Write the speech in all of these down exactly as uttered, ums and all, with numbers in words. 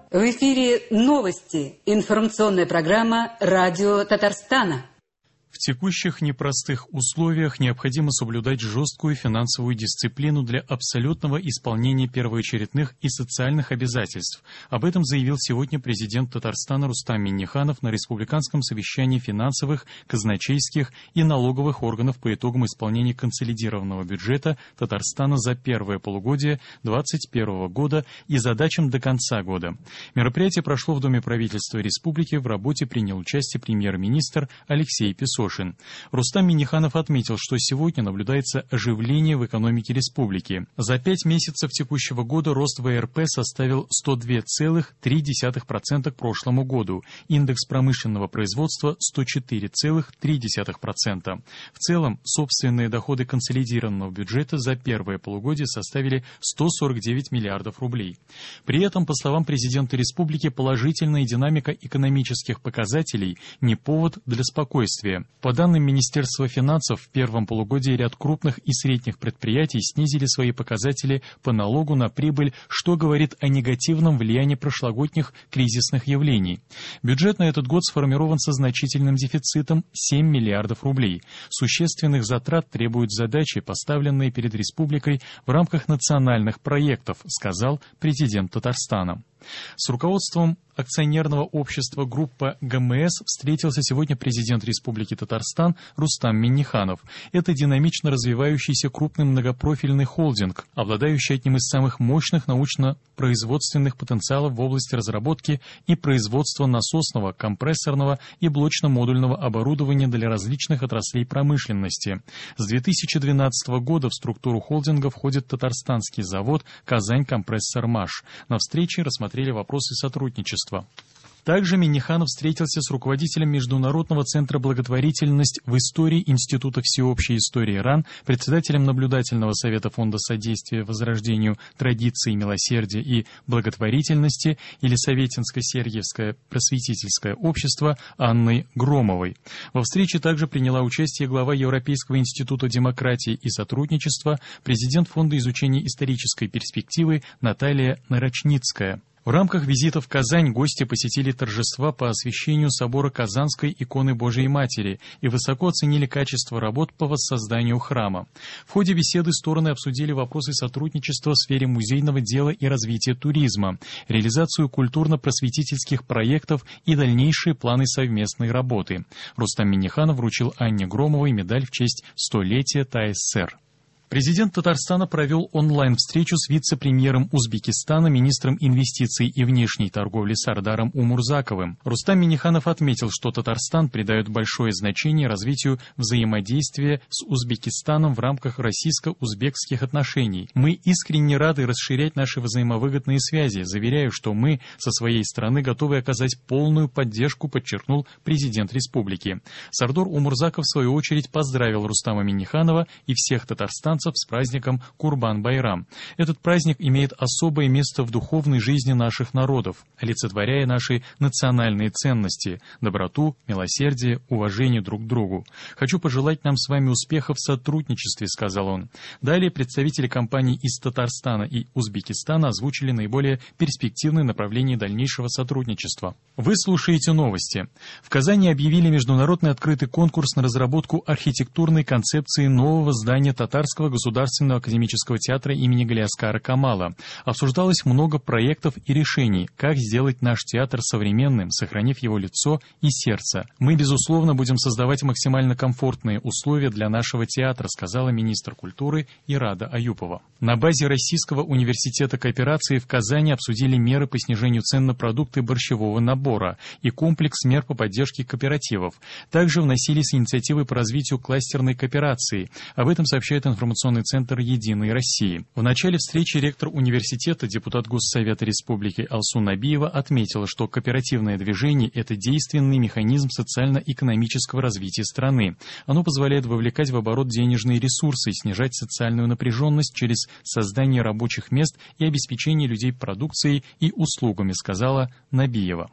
В эфире новости. Информационная программа «Радио Татарстана». В текущих непростых условиях необходимо соблюдать жесткую финансовую дисциплину для абсолютного исполнения первоочередных и социальных обязательств. Об этом заявил сегодня президент Татарстана Рустам Минниханов на республиканском совещании финансовых, казначейских и налоговых органов по итогам исполнения консолидированного бюджета Татарстана за первое полугодие две тысячи двадцать первого года и задачам до конца года. Мероприятие прошло в Доме правительства республики. В работе принял участие премьер-министр Алексей Песошин. Рустам Минниханов отметил, что сегодня наблюдается оживление в экономике республики. За пять месяцев текущего года рост вэ эр пэ составил сто два целых три десятых процента к прошлому году, индекс промышленного производства сто четыре целых три десятых процента. В целом, собственные доходы консолидированного бюджета за первое полугодие составили сто сорок девять миллиардов рублей. При этом, по словам президента республики, положительная динамика экономических показателей не повод для спокойствия. По данным Министерства финансов, в первом полугодии ряд крупных и средних предприятий снизили свои показатели по налогу на прибыль, что говорит о негативном влиянии прошлогодних кризисных явлений. Бюджет на этот год сформирован со значительным дефицитом семь миллиардов рублей. Существенных затрат требуют задачи, поставленные перед республикой в рамках национальных проектов, сказал президент Татарстана. С руководством акционерного общества группа гэ эм эс встретился сегодня президент Республики Татарстан Рустам Минниханов. Это динамично развивающийся крупный многопрофильный холдинг, обладающий одним из самых мощных научно-производственных потенциалов в области разработки и производства насосного, компрессорного и блочно-модульного оборудования для различных отраслей промышленности. С две тысячи двенадцатого года в структуру холдинга входит татарстанский завод «Казань-Компрессормаш». На встрече рассмотрели вопросы сотрудничества. Также Минниханов встретился с руководителем Международного центра благотворительность в истории Института всеобщей истории РАН, председателем наблюдательного совета Фонда содействия возрождению традиций милосердия и благотворительности Елисаветинско-Сергиевское просветительское общество Анной Громовой. Во встрече также приняла участие глава Европейского института демократии и сотрудничества, президент Фонда изучения исторической перспективы Наталья Нарочницкая. В рамках визита в Казань гости посетили торжества по освящению собора Казанской иконы Божией Матери и высоко оценили качество работ по воссозданию храма. В ходе беседы стороны обсудили вопросы сотрудничества в сфере музейного дела и развития туризма, реализацию культурно-просветительских проектов и дальнейшие планы совместной работы. Рустам Минниханов вручил Анне Громовой медаль в честь столетия тэ а эс эр. Президент Татарстана провел онлайн-встречу с вице-премьером Узбекистана, министром инвестиций и внешней торговли Сардаром Умурзаковым. Рустам Минниханов отметил, что Татарстан придает большое значение развитию взаимодействия с Узбекистаном в рамках российско-узбекских отношений. Мы искренне рады расширять наши взаимовыгодные связи. Заверяю, что мы со своей стороны готовы оказать полную поддержку, подчеркнул президент республики. Сардар Умурзаков, в свою очередь, поздравил Рустама Минниханова и всех татарстанцев с праздником Курбан-Байрам. Этот праздник имеет особое место в духовной жизни наших народов, олицетворяя наши национальные ценности – доброту, милосердие, уважение друг к другу. «Хочу пожелать нам с вами успехов в сотрудничестве», – сказал он. Далее представители компаний из Татарстана и Узбекистана озвучили наиболее перспективные направления дальнейшего сотрудничества. Вы слушаете новости. В Казани объявили международный открытый конкурс на разработку архитектурной концепции нового здания Татарского Государственного академического театра имени Галиаскара Камала. Обсуждалось много проектов и решений, как сделать наш театр современным, сохранив его лицо и сердце. Мы, безусловно, будем создавать максимально комфортные условия для нашего театра, сказала министр культуры Ирада Аюпова. На базе Российского университета кооперации в Казани обсудили меры по снижению цен на продукты борщевого набора и комплекс мер по поддержке кооперативов. Также вносились инициативы по развитию кластерной кооперации. Об этом сообщает информационный центр «Единой России». В начале встречи ректор университета, депутат Госсовета Республики Алсу Набиева отметила, что кооперативное движение – это действенный механизм социально-экономического развития страны. Оно позволяет вовлекать в оборот денежные ресурсы, снижать социальную напряженность через создание рабочих мест и обеспечение людей продукцией и услугами, сказала Набиева.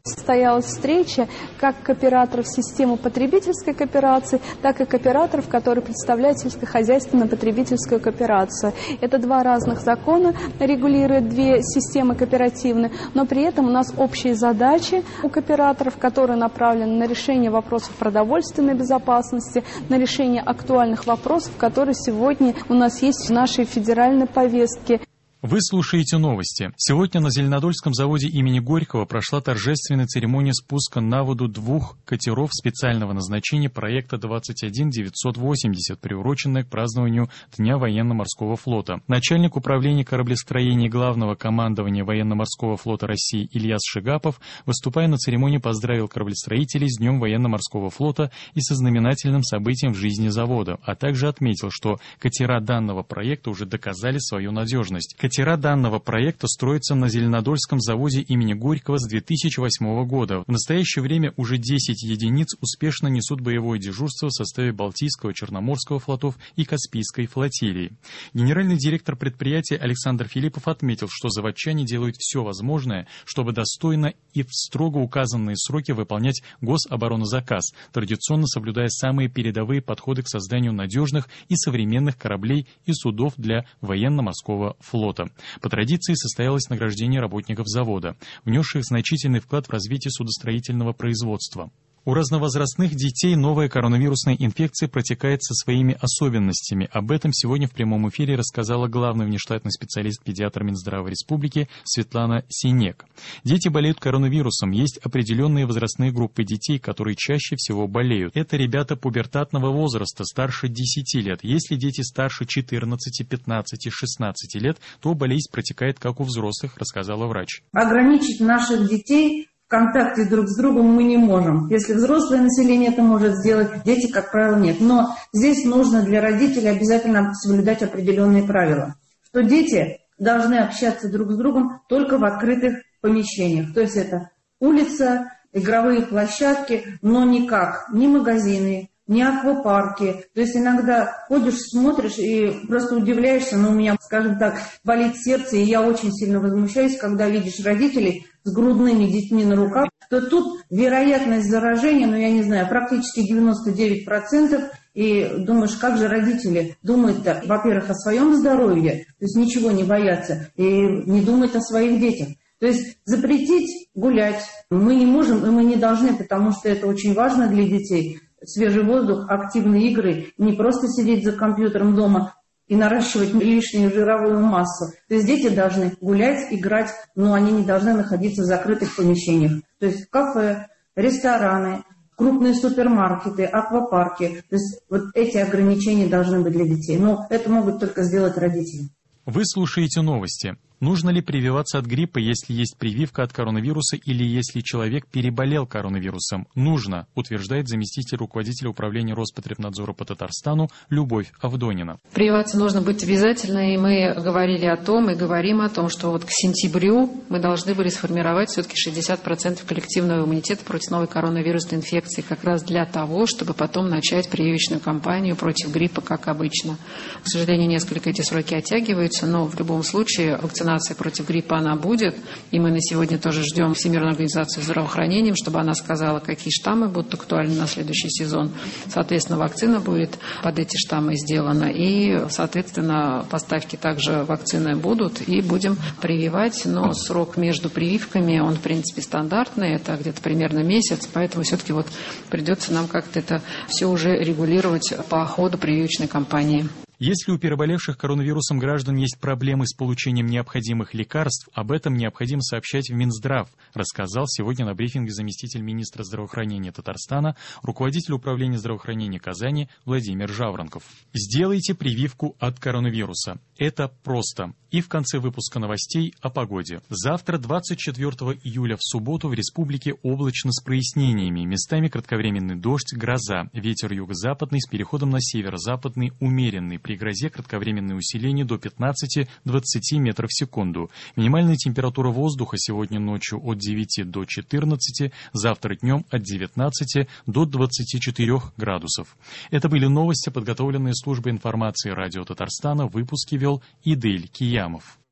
Состоялась встреча как кооператоров системы потребительской кооперации, так и кооператоров, которые представляют сельскохозяйственно-потребительскую кооперацию. Это два разных закона, регулируют две системы кооперативные, но при этом у нас общие задачи у кооператоров, которые направлены на решение вопросов продовольственной безопасности, на решение актуальных вопросов, которые сегодня у нас есть в нашей федеральной повестке. Вы слушаете новости. Сегодня на Зеленодольском заводе имени Горького прошла торжественная церемония спуска на воду двух катеров специального назначения проекта двадцать один девятьсот восемьдесят, приуроченная к празднованию Дня военно-морского флота. Начальник управления кораблестроения Главного командования военно-морского флота России Ильяс Шигапов, выступая на церемонии, поздравил кораблестроителей с Днем военно-морского флота и со знаменательным событием в жизни завода, а также отметил, что катера данного проекта уже доказали свою надежность. Катера данного проекта строятся на Зеленодольском заводе имени Горького с две тысячи восьмого года. В настоящее время уже десять единиц успешно несут боевое дежурство в составе Балтийского, Черноморского флотов и Каспийской флотилии. Генеральный директор предприятия Александр Филиппов отметил, что заводчане делают все возможное, чтобы достойно и в строго указанные сроки выполнять гособоронозаказ, традиционно соблюдая самые передовые подходы к созданию надежных и современных кораблей и судов для военно-морского флота. По традиции состоялось награждение работников завода, внесших значительный вклад в развитие судостроительного производства. У разновозрастных детей новая коронавирусная инфекция протекает со своими особенностями. Об этом сегодня в прямом эфире рассказала главный внештатный специалист-педиатр Минздрава Республики Светлана Синек. Дети болеют коронавирусом. Есть определенные возрастные группы детей, которые чаще всего болеют. Это ребята пубертатного возраста, старше десяти лет. Если дети старше четырнадцати, пятнадцати, шестнадцати лет, то болезнь протекает как у взрослых, рассказала врач. Ограничить наших детей в контакте друг с другом мы не можем. Если взрослое население это может сделать, дети, как правило, нет. Но здесь нужно для родителей обязательно соблюдать определенные правила. Что дети должны общаться друг с другом только в открытых помещениях. То есть это улица, игровые площадки, но никак, ни магазины, ни аквапарки. То есть иногда ходишь, смотришь и просто удивляешься, но у меня, скажем так, болит сердце, и я очень сильно возмущаюсь, когда видишь родителей с грудными детьми на руках, то тут вероятность заражения, ну я не знаю, практически девяносто девять процентов, и думаешь, как же родители думают-то, во-первых, о своем здоровье, то есть ничего не боятся, и не думают о своих детях. То есть запретить гулять мы не можем, и мы не должны, потому что это очень важно для детей. Свежий воздух, активные игры, не просто сидеть за компьютером дома и наращивать лишнюю жировую массу. То есть дети должны гулять, играть, но они не должны находиться в закрытых помещениях. То есть кафе, рестораны, крупные супермаркеты, аквапарки. То есть вот эти ограничения должны быть для детей. Но это могут только сделать родители. Вы слушаете новости. Нужно ли прививаться от гриппа, если есть прививка от коронавируса или если человек переболел коронавирусом? Нужно, утверждает заместитель руководителя управления Роспотребнадзора по Татарстану Любовь Авдонина. Прививаться нужно быть обязательно, и мы говорили о том, и говорим о том, что вот к сентябрю мы должны были сформировать все-таки шестьдесят процентов коллективного иммунитета против новой коронавирусной инфекции, как раз для того, чтобы потом начать прививочную кампанию против гриппа, как обычно. К сожалению, несколько эти сроки оттягиваются, но в любом случае вакцинация против гриппа она будет, и мы на сегодня тоже ждем Всемирную организацию здравоохранения, чтобы она сказала, какие штаммы будут актуальны на следующий сезон. Соответственно, вакцина будет под эти штаммы сделана, и, соответственно, поставки также вакцины будут, и будем прививать, но срок между прививками, он, в принципе, стандартный, это где-то примерно месяц, поэтому все-таки вот придется нам как-то это все уже регулировать по ходу прививочной кампании. Если у переболевших коронавирусом граждан есть проблемы с получением необходимых лекарств, об этом необходимо сообщать в Минздрав, рассказал сегодня на брифинге заместитель министра здравоохранения Татарстана, руководитель управления здравоохранения Казани Владимир Жаворонков. Сделайте прививку от коронавируса. Это просто. И в конце выпуска новостей о погоде. Завтра, двадцать четвёртого июля, в субботу, в республике облачно с прояснениями. Местами кратковременный дождь, гроза. Ветер юго-западный с переходом на северо-западный умеренный. При грозе кратковременное усиление до пятнадцати-двадцати метров в секунду. Минимальная температура воздуха сегодня ночью от девяти до четырнадцати, завтра днем от девятнадцати до двадцати четырёх градусов. Это были новости, подготовленные службой информации радио Татарстана. В выпуске вел Идель Киямов.